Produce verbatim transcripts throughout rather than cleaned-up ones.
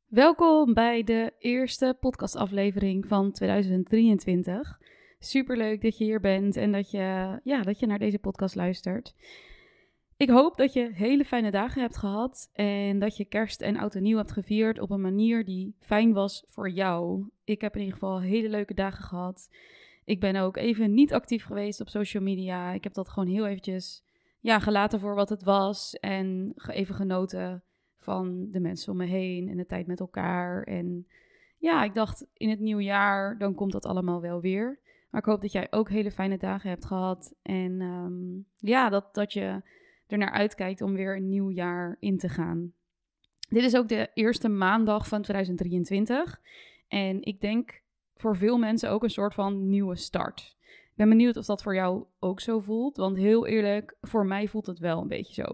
Welkom bij de eerste podcastaflevering van tweeduizend drieëntwintig. Superleuk dat je hier bent en dat je, ja, dat je naar deze podcast luistert. Ik hoop dat je hele fijne dagen hebt gehad en dat je kerst en oud en nieuw hebt gevierd op een manier die fijn was voor jou. Ik heb in ieder geval hele leuke dagen gehad. Ik ben ook even niet actief geweest op social media. Ik heb dat gewoon heel eventjes ja, gelaten voor wat het was en even genoten van de mensen om me heen en de tijd met elkaar. En ja, ik dacht in het nieuwe jaar, dan komt dat allemaal wel weer. Maar ik hoop dat jij ook hele fijne dagen hebt gehad. En um, ja, dat, dat je er naar uitkijkt om weer een nieuw jaar in te gaan. Dit is ook de eerste maandag van tweeduizend drieëntwintig. En ik denk voor veel mensen ook een soort van nieuwe start. Ik ben benieuwd of dat voor jou ook zo voelt. Want heel eerlijk, voor mij voelt het wel een beetje zo.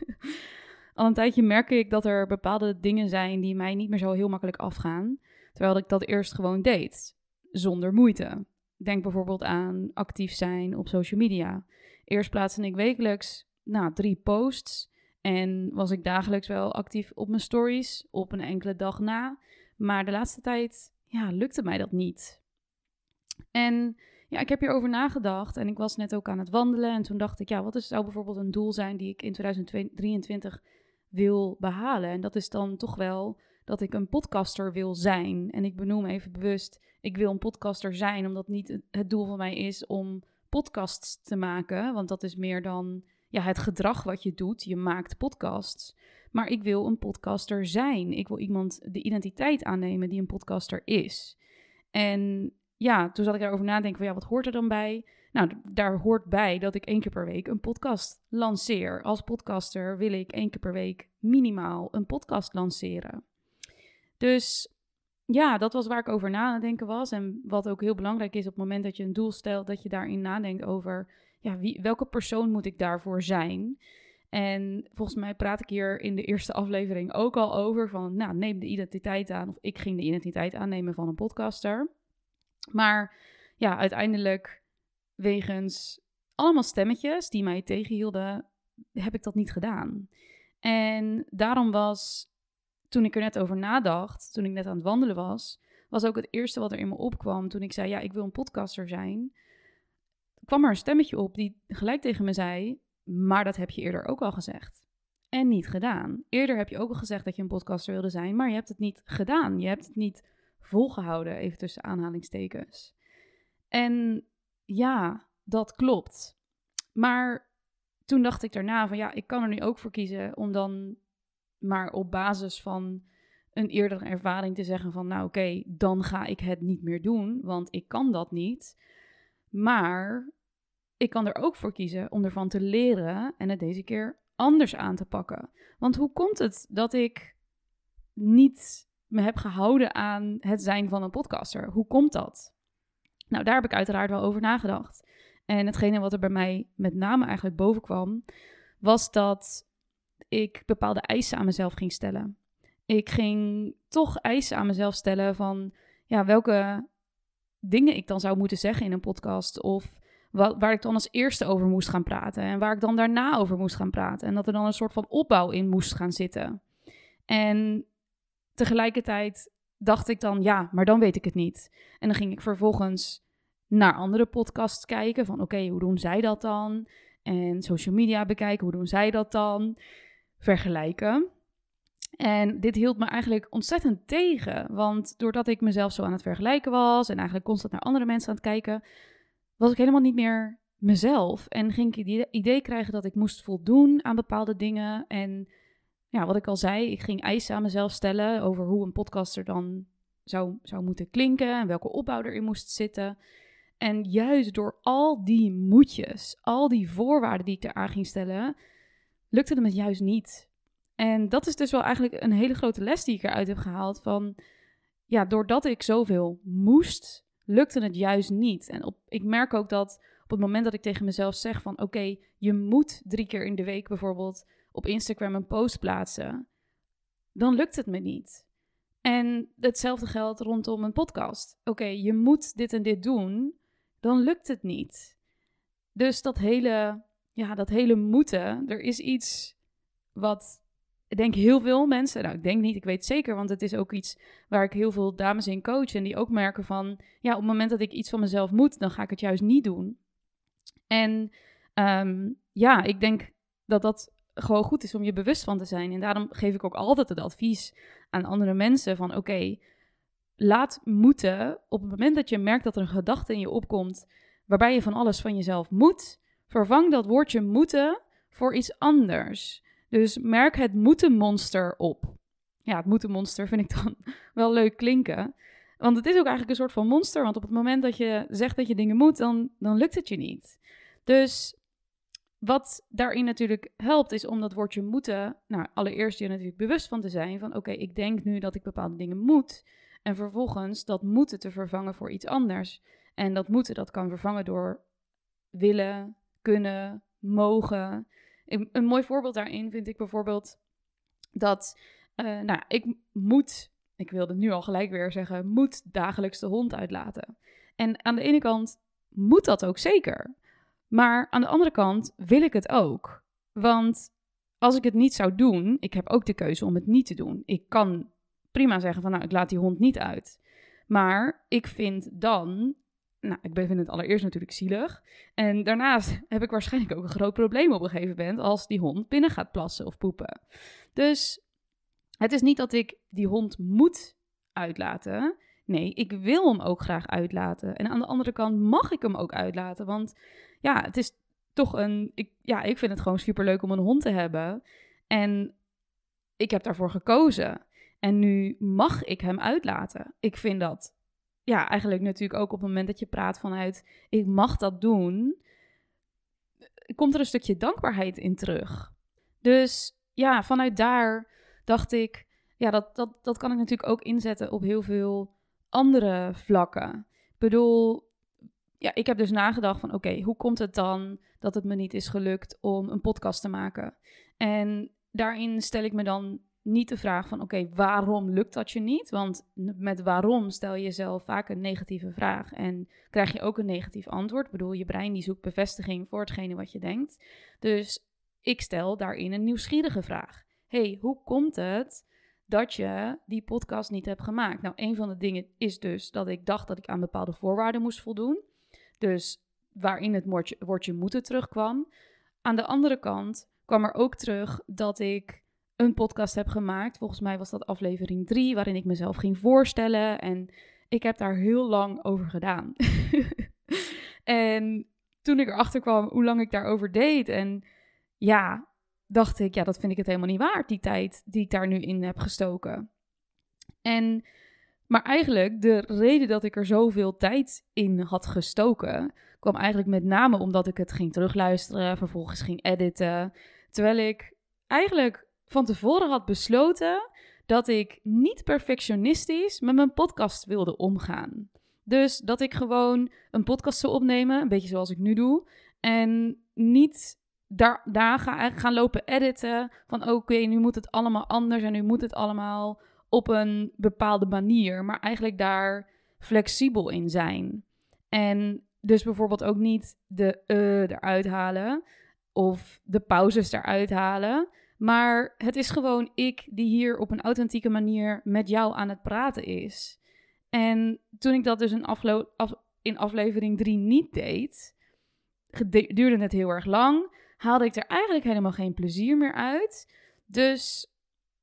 Al een tijdje merk ik dat er bepaalde dingen zijn die mij niet meer zo heel makkelijk afgaan. Terwijl ik dat eerst gewoon deed, zonder moeite. Denk bijvoorbeeld aan actief zijn op social media. Eerst plaatste ik wekelijks nou, drie posts en was ik dagelijks wel actief op mijn stories, op een enkele dag na. Maar de laatste tijd ja, lukte mij dat niet. En ja, ik heb hierover nagedacht en ik was net ook aan het wandelen. En toen dacht ik, ja, wat is, zou bijvoorbeeld een doel zijn die ik in tweeduizend drieëntwintig wil behalen? En dat is dan toch wel dat ik een podcaster wil zijn. En ik benoem even bewust, ik wil een podcaster zijn, omdat niet het doel van mij is om podcasts te maken. Want dat is meer dan ja, het gedrag wat je doet. Je maakt podcasts. Maar ik wil een podcaster zijn. Ik wil iemand de identiteit aannemen die een podcaster is. En ja, toen zat ik daarover nadenken van ja, wat hoort er dan bij? Nou, daar hoort bij dat ik één keer per week een podcast lanceer. Als podcaster wil ik één keer per week minimaal een podcast lanceren. Dus ja, dat was waar ik over na aan het denken was. En wat ook heel belangrijk is op het moment dat je een doel stelt, dat je daarin nadenkt over ja, wie, welke persoon moet ik daarvoor zijn? En volgens mij praat ik hier in de eerste aflevering ook al over van, nou, neem de identiteit aan. Of ik ging de identiteit aannemen van een podcaster. Maar ja, uiteindelijk, wegens allemaal stemmetjes die mij tegenhielden, heb ik dat niet gedaan. En daarom was, toen ik er net over nadacht, toen ik net aan het wandelen was, was ook het eerste wat er in me opkwam toen ik zei, ja, ik wil een podcaster zijn. Kwam er een stemmetje op die gelijk tegen me zei, maar dat heb je eerder ook al gezegd. En niet gedaan. Eerder heb je ook al gezegd dat je een podcaster wilde zijn, maar je hebt het niet gedaan. Je hebt het niet volgehouden, even tussen aanhalingstekens. En ja, dat klopt. Maar toen dacht ik daarna van ja, ik kan er nu ook voor kiezen om dan maar op basis van een eerdere ervaring te zeggen van nou oké, okay, dan ga ik het niet meer doen, want ik kan dat niet. Maar ik kan er ook voor kiezen om ervan te leren en het deze keer anders aan te pakken. Want hoe komt het dat ik niet me heb gehouden aan het zijn van een podcaster? Hoe komt dat? Nou, daar heb ik uiteraard wel over nagedacht. En hetgene wat er bij mij met name eigenlijk boven kwam, was dat ik bepaalde eisen aan mezelf ging stellen. Ik ging toch eisen aan mezelf stellen van ja, welke dingen ik dan zou moeten zeggen in een podcast. Of wat, waar ik dan als eerste over moest gaan praten. En waar ik dan daarna over moest gaan praten. En dat er dan een soort van opbouw in moest gaan zitten. En tegelijkertijd dacht ik dan, ja, maar dan weet ik het niet. En dan ging ik vervolgens naar andere podcasts kijken. Van oké, okay, hoe doen zij dat dan? En social media bekijken, hoe doen zij dat dan? Vergelijken. En dit hield me eigenlijk ontzettend tegen. Want doordat ik mezelf zo aan het vergelijken was en eigenlijk constant naar andere mensen aan het kijken, was ik helemaal niet meer mezelf. En ging ik het idee krijgen dat ik moest voldoen aan bepaalde dingen. En ja, wat ik al zei, ik ging eisen aan mezelf stellen over hoe een podcaster dan zou, zou moeten klinken en welke opbouw erin moest zitten. En juist door al die moetjes, al die voorwaarden die ik eraan ging stellen, lukte het me juist niet. En dat is dus wel eigenlijk een hele grote les die ik eruit heb gehaald van, ja, doordat ik zoveel moest, lukte het juist niet. En op, ik merk ook dat op het moment dat ik tegen mezelf zeg van, oké, okay, je moet drie keer in de week bijvoorbeeld op Instagram een post plaatsen, dan lukt het me niet. En hetzelfde geldt rondom een podcast. Oké, okay, je moet dit en dit doen, dan lukt het niet. Dus dat hele, ja, dat hele moeten, er is iets wat ik denk heel veel mensen, nou ik denk niet, ik weet zeker, want het is ook iets waar ik heel veel dames in coach en die ook merken van, ja, op het moment dat ik iets van mezelf moet, dan ga ik het juist niet doen. En um, ja, ik denk dat dat gewoon goed is om je bewust van te zijn. En daarom geef ik ook altijd het advies aan andere mensen van, oké, okay, laat moeten op het moment dat je merkt dat er een gedachte in je opkomt waarbij je van alles van jezelf moet, vervang dat woordje moeten voor iets anders. Dus merk het moeten-monster op. Ja, het moeten-monster vind ik dan wel leuk klinken. Want het is ook eigenlijk een soort van monster. Want op het moment dat je zegt dat je dingen moet, dan, dan lukt het je niet. Dus wat daarin natuurlijk helpt, is om dat woordje moeten, nou, allereerst je natuurlijk bewust van te zijn van, oké, okay, ik denk nu dat ik bepaalde dingen moet. En vervolgens dat moeten te vervangen voor iets anders. En dat moeten, dat kan vervangen door willen, kunnen, mogen. Een, een mooi voorbeeld daarin vind ik bijvoorbeeld dat, uh, nou, ik moet, ik wilde nu al gelijk weer zeggen, moet dagelijks de hond uitlaten. En aan de ene kant moet dat ook zeker. Maar aan de andere kant wil ik het ook. Want als ik het niet zou doen, ik heb ook de keuze om het niet te doen. Ik kan prima zeggen van, nou, ik laat die hond niet uit. Maar ik vind dan, nou, ik vind het allereerst natuurlijk zielig. En daarnaast heb ik waarschijnlijk ook een groot probleem op een gegeven moment als die hond binnen gaat plassen of poepen. Dus het is niet dat ik die hond moet uitlaten. Nee, ik wil hem ook graag uitlaten. En aan de andere kant mag ik hem ook uitlaten. Want ja, het is toch een... Ik, ja, ik vind het gewoon superleuk om een hond te hebben. En ik heb daarvoor gekozen. En nu mag ik hem uitlaten. Ik vind dat, ja, eigenlijk natuurlijk ook op het moment dat je praat vanuit, ik mag dat doen, komt er een stukje dankbaarheid in terug. Dus ja, vanuit daar dacht ik, ja, dat, dat, dat kan ik natuurlijk ook inzetten op heel veel andere vlakken. Ik bedoel, ja, ik heb dus nagedacht van, oké, okay, hoe komt het dan dat het me niet is gelukt om een podcast te maken? En daarin stel ik me dan niet de vraag van, oké, okay, waarom lukt dat je niet? Want met waarom stel je jezelf vaak een negatieve vraag en krijg je ook een negatief antwoord. Ik bedoel, je brein die zoekt bevestiging voor hetgene wat je denkt. Dus ik stel daarin een nieuwsgierige vraag. hey, hoe komt het dat je die podcast niet hebt gemaakt? Nou, een van de dingen is dus dat ik dacht dat ik aan bepaalde voorwaarden moest voldoen. Dus waarin het woordje, woordje moeten terugkwam. Aan de andere kant kwam er ook terug dat ik een podcast heb gemaakt. Volgens mij was dat aflevering drie, waarin ik mezelf ging voorstellen. En ik heb daar heel lang over gedaan. En toen ik erachter kwam hoe lang ik daarover deed. En ja, dacht ik, ja, dat vind ik het helemaal niet waard, die tijd die ik daar nu in heb gestoken. En, maar eigenlijk, de reden dat ik er zoveel tijd in had gestoken, kwam eigenlijk met name omdat ik het ging terugluisteren, vervolgens ging editen. Terwijl ik eigenlijk van tevoren had besloten dat ik niet perfectionistisch met mijn podcast wilde omgaan. Dus dat ik gewoon een podcast zou opnemen, een beetje zoals ik nu doe, en niet daar, daar ga, gaan lopen editen van oké, okay, nu moet het allemaal anders en nu moet het allemaal op een bepaalde manier, maar eigenlijk daar flexibel in zijn. En dus bijvoorbeeld ook niet de uh eruit halen of de pauzes eruit halen, maar het is gewoon ik die hier op een authentieke manier met jou aan het praten is. En toen ik dat dus in, aflo- af- in aflevering drie niet deed, gede- duurde het heel erg lang, haalde ik er eigenlijk helemaal geen plezier meer uit. Dus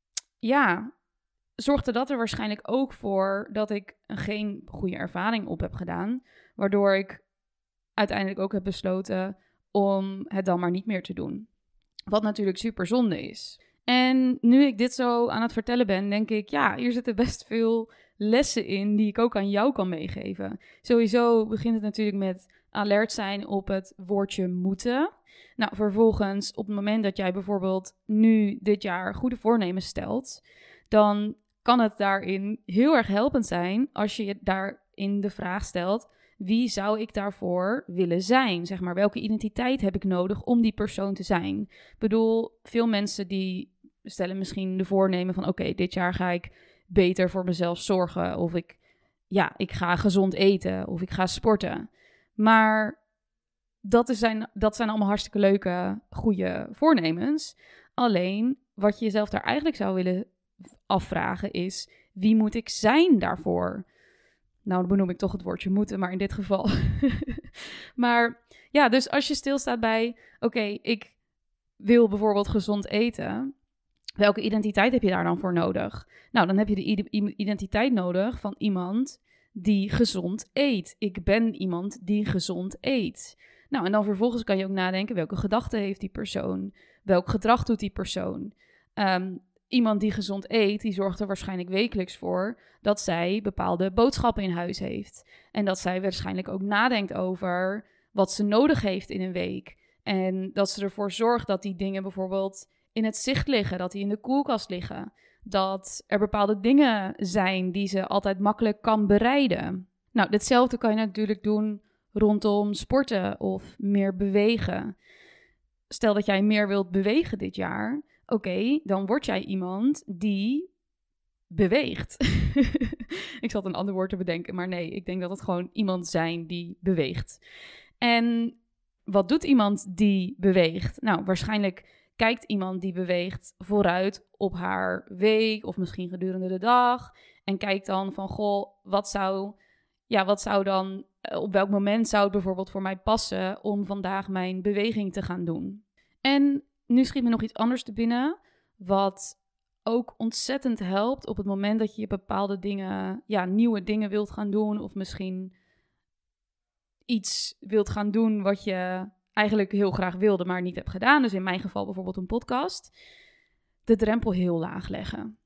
ja, zorgde dat er waarschijnlijk ook voor dat ik geen goede ervaring op heb gedaan, waardoor ik uiteindelijk ook heb besloten om het dan maar niet meer te doen. Wat natuurlijk super zonde is. En nu ik dit zo aan het vertellen ben, denk ik, ja, hier zitten best veel lessen in die ik ook aan jou kan meegeven. Sowieso begint het natuurlijk met alert zijn op het woordje moeten. Nou, vervolgens op het moment dat jij bijvoorbeeld nu dit jaar goede voornemens stelt, dan kan het daarin heel erg helpend zijn als je je daarin de vraag stelt, wie zou ik daarvoor willen zijn? Zeg maar, welke identiteit heb ik nodig om die persoon te zijn? Ik bedoel, veel mensen die stellen misschien de voornemen van oké, okay, dit jaar ga ik beter voor mezelf zorgen. Of ik, ja, ik ga gezond eten of ik ga sporten. Maar dat, is zijn, dat zijn allemaal hartstikke leuke, goede voornemens. Alleen, wat je jezelf daar eigenlijk zou willen afvragen is, wie moet ik zijn daarvoor? Nou, dan benoem ik toch het woordje moeten, maar in dit geval. Maar ja, dus als je stilstaat bij, oké, okay, ik wil bijvoorbeeld gezond eten. Welke identiteit heb je daar dan voor nodig? Nou, dan heb je de identiteit nodig van iemand die gezond eet. Ik ben iemand die gezond eet. Nou, en dan vervolgens kan je ook nadenken, welke gedachten heeft die persoon? Welk gedrag doet die persoon? Um, iemand die gezond eet, die zorgt er waarschijnlijk wekelijks voor dat zij bepaalde boodschappen in huis heeft. En dat zij waarschijnlijk ook nadenkt over wat ze nodig heeft in een week. En dat ze ervoor zorgt dat die dingen bijvoorbeeld in het zicht liggen, dat die in de koelkast liggen. Dat er bepaalde dingen zijn die ze altijd makkelijk kan bereiden. Nou, ditzelfde kan je natuurlijk doen rondom sporten of meer bewegen. Stel dat jij meer wilt bewegen dit jaar. Oké, okay, dan word jij iemand die beweegt. Ik zat een ander woord te bedenken, maar nee, ik denk dat het gewoon iemand zijn die beweegt. En wat doet iemand die beweegt? Nou, waarschijnlijk kijkt iemand die beweegt vooruit op haar week of misschien gedurende de dag. En kijkt dan van, goh, wat zou, ja, wat zou dan, op welk moment zou het bijvoorbeeld voor mij passen om vandaag mijn beweging te gaan doen? En nu schiet me nog iets anders te binnen, wat ook ontzettend helpt op het moment dat je bepaalde dingen, ja, nieuwe dingen wilt gaan doen. Of misschien iets wilt gaan doen wat je eigenlijk heel graag wilde, maar niet hebt gedaan. Dus in mijn geval bijvoorbeeld een podcast. De drempel heel laag leggen.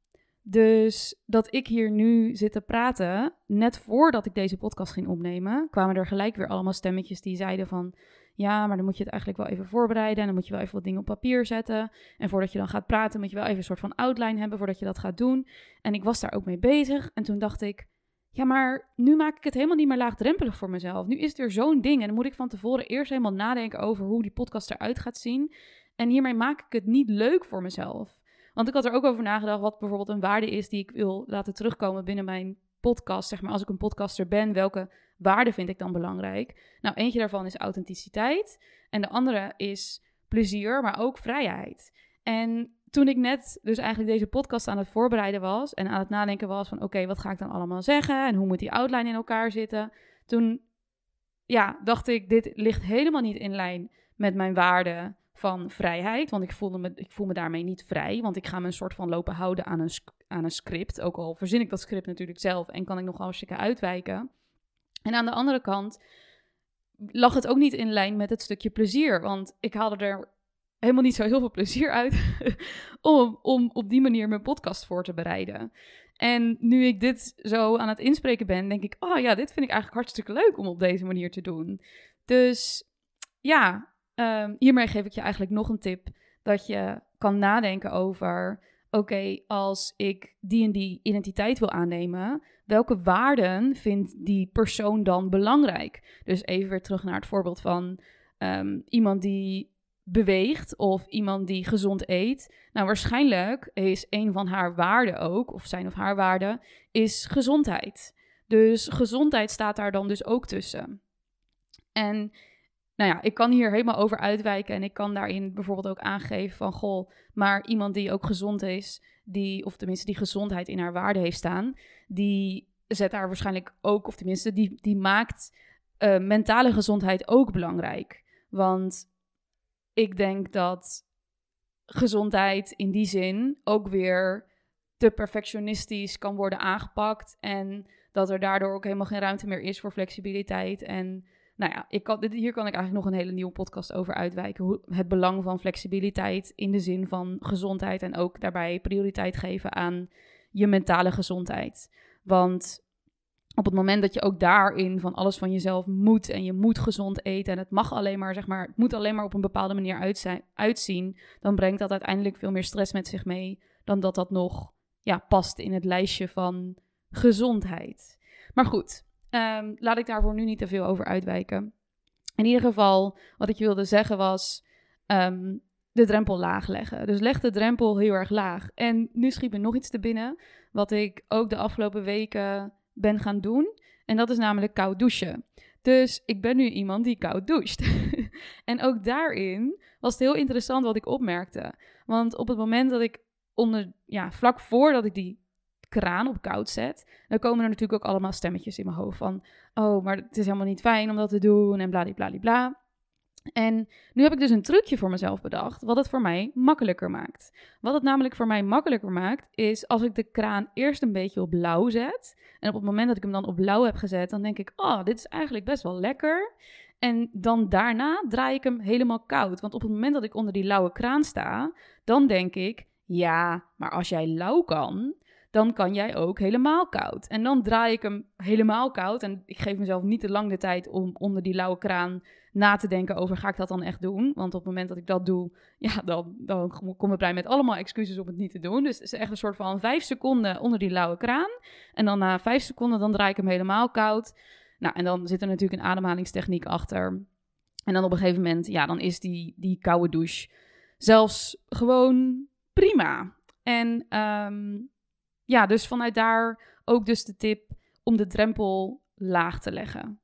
Dus dat ik hier nu zit te praten, net voordat ik deze podcast ging opnemen, kwamen er gelijk weer allemaal stemmetjes die zeiden van, ja, maar dan moet je het eigenlijk wel even voorbereiden en dan moet je wel even wat dingen op papier zetten. En voordat je dan gaat praten, moet je wel even een soort van outline hebben voordat je dat gaat doen. En ik was daar ook mee bezig en toen dacht ik, ja, maar nu maak ik het helemaal niet meer laagdrempelig voor mezelf. Nu is het weer zo'n ding en dan moet ik van tevoren eerst helemaal nadenken over hoe die podcast eruit gaat zien. En hiermee maak ik het niet leuk voor mezelf. Want ik had er ook over nagedacht wat bijvoorbeeld een waarde is die ik wil laten terugkomen binnen mijn podcast. Zeg maar, als ik een podcaster ben, welke waarde vind ik dan belangrijk? Nou, eentje daarvan is authenticiteit. En de andere is plezier, maar ook vrijheid. En toen ik net dus eigenlijk deze podcast aan het voorbereiden was en aan het nadenken was van, oké, okay, wat ga ik dan allemaal zeggen? En hoe moet die outline in elkaar zitten? Toen, ja, dacht ik, dit ligt helemaal niet in lijn met mijn waarden van vrijheid, want ik voelde me, ik voel me daarmee niet vrij, want ik ga me een soort van lopen houden aan een, aan een script, ook al verzin ik dat script natuurlijk zelf en kan ik nog hartstikke uitwijken. En aan de andere kant lag het ook niet in lijn met het stukje plezier, want ik haalde er helemaal niet zo heel veel plezier uit om, om op die manier mijn podcast voor te bereiden. En nu ik dit zo aan het inspreken ben, denk ik, oh ja, dit vind ik eigenlijk hartstikke leuk om op deze manier te doen. Dus ja, Um, hiermee geef ik je eigenlijk nog een tip dat je kan nadenken over, oké, okay, als ik die en die identiteit wil aannemen, welke waarden vindt die persoon dan belangrijk? Dus even weer terug naar het voorbeeld van um, iemand die beweegt of iemand die gezond eet. Nou, waarschijnlijk is een van haar waarden ook, of zijn of haar waarden, is gezondheid. Dus gezondheid staat daar dan dus ook tussen. En nou ja, ik kan hier helemaal over uitwijken en ik kan daarin bijvoorbeeld ook aangeven van, goh, maar iemand die ook gezond is, die, of tenminste die gezondheid in haar waarde heeft staan, die zet daar waarschijnlijk ook, of tenminste die, die maakt uh, mentale gezondheid ook belangrijk. Want ik denk dat gezondheid in die zin ook weer te perfectionistisch kan worden aangepakt en dat er daardoor ook helemaal geen ruimte meer is voor flexibiliteit. En nou ja, ik kan, hier kan ik eigenlijk nog een hele nieuwe podcast over uitwijken. Hoe, het belang van flexibiliteit in de zin van gezondheid en ook daarbij prioriteit geven aan je mentale gezondheid. Want op het moment dat je ook daarin van alles van jezelf moet en je moet gezond eten en het mag alleen maar, zeg maar, het moet alleen maar op een bepaalde manier uitzijn, uitzien, dan brengt dat uiteindelijk veel meer stress met zich mee dan dat dat nog ja, past in het lijstje van gezondheid. Maar goed, um, laat ik daarvoor nu niet te veel over uitwijken. In ieder geval, wat ik je wilde zeggen was um, de drempel laag leggen. Dus leg de drempel heel erg laag. En nu schiet me nog iets te binnen, wat ik ook de afgelopen weken ben gaan doen. En dat is namelijk koud douchen. Dus ik ben nu iemand die koud doucht. En ook daarin was het heel interessant wat ik opmerkte. Want op het moment dat ik onder, ja, vlak voordat ik die kraan op koud zet, dan komen er natuurlijk ook allemaal stemmetjes in mijn hoofd van, oh, maar het is helemaal niet fijn om dat te doen en bladibladibla. En nu heb ik dus een trucje voor mezelf bedacht, wat het voor mij makkelijker maakt. Wat het namelijk voor mij makkelijker maakt, is als ik de kraan eerst een beetje op lauw zet. En op het moment dat ik hem dan op lauw heb gezet, dan denk ik, oh, dit is eigenlijk best wel lekker. En dan daarna draai ik hem helemaal koud. Want op het moment dat ik onder die lauwe kraan sta, dan denk ik, ja, maar als jij lauw kan, dan kan jij ook helemaal koud. En dan draai ik hem helemaal koud. En ik geef mezelf niet te lang de tijd om onder die lauwe kraan na te denken over, ga ik dat dan echt doen? Want op het moment dat ik dat doe, ja, dan, dan kom ik blij met allemaal excuses om het niet te doen. Dus het is echt een soort van vijf seconden onder die lauwe kraan. En dan na vijf seconden, dan draai ik hem helemaal koud. Nou, en dan zit er natuurlijk een ademhalingstechniek achter. En dan op een gegeven moment, ja, dan is die, die koude douche zelfs gewoon prima. En um, ja, dus vanuit daar ook dus de tip om de drempel laag te leggen.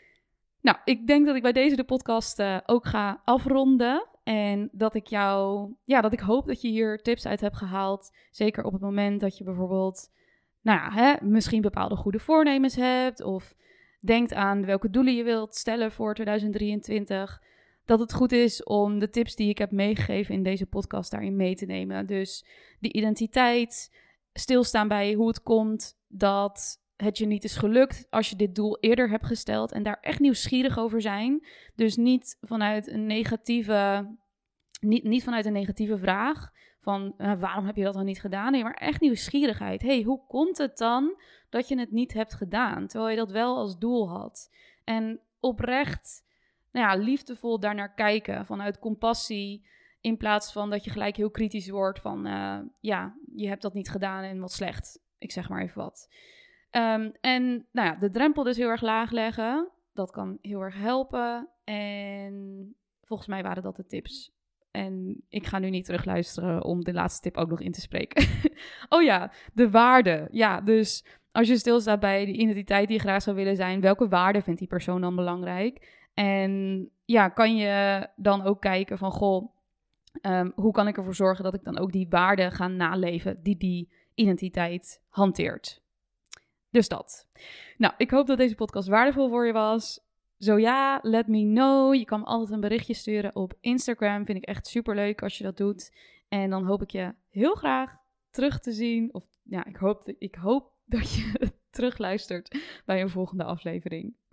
Nou, ik denk dat ik bij deze de podcast uh, ook ga afronden. En dat ik jou, ja, dat ik hoop dat je hier tips uit hebt gehaald. Zeker op het moment dat je bijvoorbeeld, nou ja, hè, misschien bepaalde goede voornemens hebt. Of denkt aan welke doelen je wilt stellen voor twintig drieëntwintig. Dat het goed is om de tips die ik heb meegegeven in deze podcast daarin mee te nemen. Dus die identiteit, stilstaan bij hoe het komt dat het je niet is gelukt als je dit doel eerder hebt gesteld en daar echt nieuwsgierig over zijn. Dus niet vanuit een negatieve, niet, niet vanuit een negatieve vraag van uh, waarom heb je dat dan niet gedaan? Nee, maar echt nieuwsgierigheid. Hey, hoe komt het dan dat je het niet hebt gedaan, terwijl je dat wel als doel had? En oprecht, nou ja, liefdevol daarnaar kijken vanuit compassie, in plaats van dat je gelijk heel kritisch wordt van, uh, ja, je hebt dat niet gedaan en wat slecht. Ik zeg maar even wat. Um, en nou ja, de drempel dus heel erg laag leggen. Dat kan heel erg helpen. En volgens mij waren dat de tips. En ik ga nu niet terugluisteren om de laatste tip ook nog in te spreken. Oh ja, de waarde. Ja, dus als je stilstaat bij de identiteit die je graag zou willen zijn, welke waarde vindt die persoon dan belangrijk? En ja, kan je dan ook kijken van, goh, um, hoe kan ik ervoor zorgen dat ik dan ook die waarde ga naleven die die identiteit hanteert? Dus dat. Nou, ik hoop dat deze podcast waardevol voor je was. Zo ja, let me know. Je kan me altijd een berichtje sturen op Instagram. Vind ik echt superleuk als je dat doet. En dan hoop ik je heel graag terug te zien. Of ja, ik hoop, ik hoop dat je terugluistert bij een volgende aflevering.